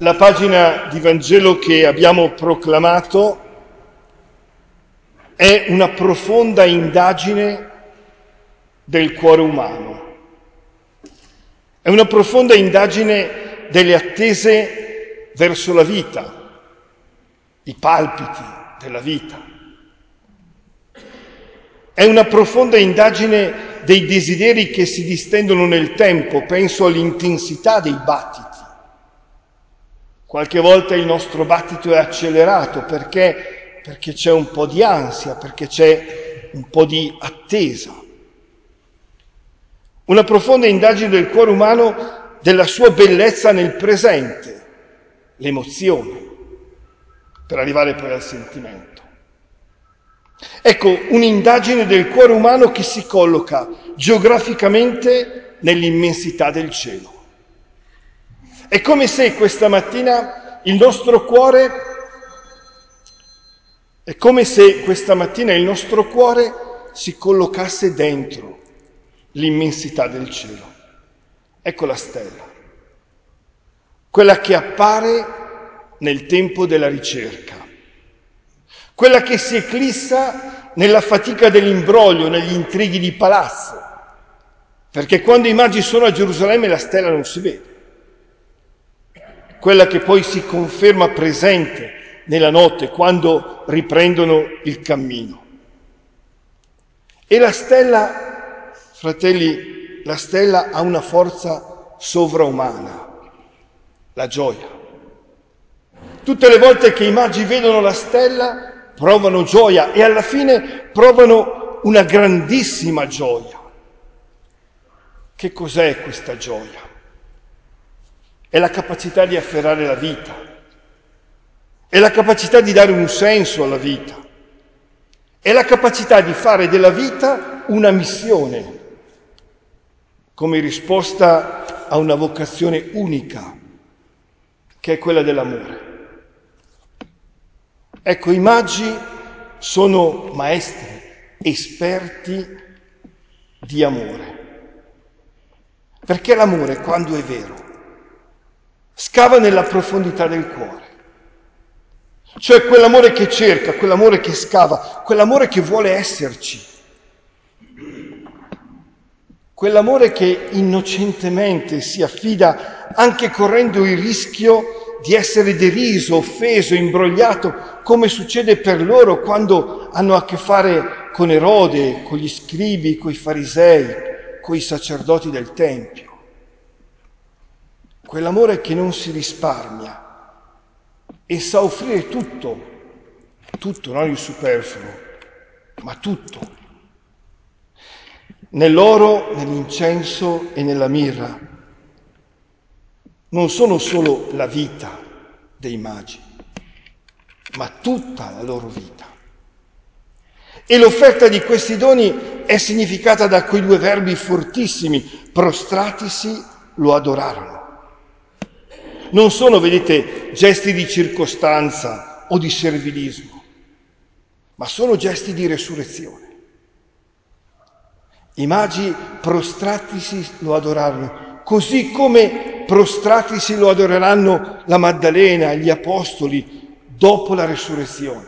La pagina di Vangelo che abbiamo proclamato è una profonda indagine del cuore umano. È una profonda indagine delle attese verso la vita, i palpiti della vita. È una profonda indagine dei desideri che si distendono nel tempo, penso all'intensità dei battiti. Qualche volta il nostro battito è accelerato perché c'è un po' di ansia, perché c'è un po' di attesa. Una profonda indagine del cuore umano, della sua bellezza nel presente, l'emozione, per arrivare poi al sentimento. Ecco, un'indagine del cuore umano che si colloca geograficamente nell'immensità del cielo. È come se questa mattina il nostro cuore si collocasse dentro l'immensità del cielo. Ecco la stella, quella che appare nel tempo della ricerca, quella che si eclissa nella fatica dell'imbroglio, negli intrighi di palazzo, perché quando i magi sono a Gerusalemme la stella non si vede. Quella che poi si conferma presente nella notte quando riprendono il cammino. E la stella, fratelli, la stella ha una forza sovraumana, la gioia. Tutte le volte che i magi vedono la stella provano gioia e alla fine provano una grandissima gioia. Che cos'è questa gioia? È la capacità di afferrare la vita, è la capacità di dare un senso alla vita, è la capacità di fare della vita una missione, come risposta a una vocazione unica, che è quella dell'amore. Ecco, i magi sono maestri, esperti di amore, perché l'amore, quando è vero, scava nella profondità del cuore. Cioè quell'amore che cerca, quell'amore che scava, quell'amore che vuole esserci. Quell'amore che innocentemente si affida anche correndo il rischio di essere deriso, offeso, imbrogliato, come succede per loro quando hanno a che fare con Erode, con gli scribi, con i farisei, con i sacerdoti del Tempio. Quell'amore che non si risparmia e sa offrire tutto, non il superfluo, ma tutto. Nell'oro, nell'incenso e nella mirra non sono solo la vita dei magi, ma tutta la loro vita. E l'offerta di questi doni è significata da quei due verbi fortissimi: prostratisi, lo adorarono. Non sono, vedete, gesti di circostanza o di servilismo, ma sono gesti di resurrezione. I magi prostratisi lo adorarono, così come prostratisi lo adoreranno la Maddalena e gli apostoli dopo la resurrezione.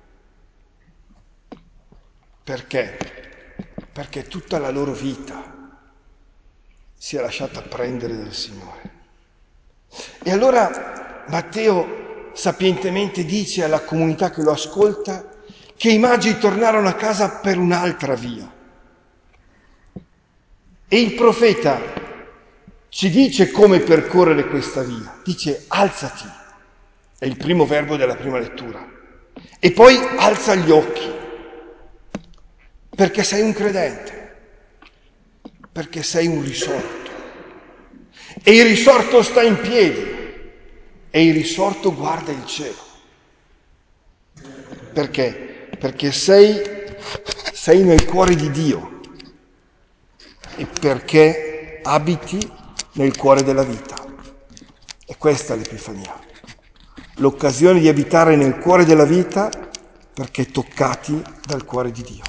Perché? Perché tutta la loro vita si è lasciata prendere dal Signore. E allora Matteo sapientemente dice alla comunità che lo ascolta che i magi tornarono a casa per un'altra via. E il profeta ci dice come percorrere questa via. Dice: alzati, è il primo verbo della prima lettura. E poi alza gli occhi, perché sei un credente, perché sei un risorto. E il risorto sta in piedi, e il risorto guarda il cielo. Perché? Perché sei nel cuore di Dio e perché abiti nel cuore della vita. E questa è l'Epifania, l'occasione di abitare nel cuore della vita perché toccati dal cuore di Dio.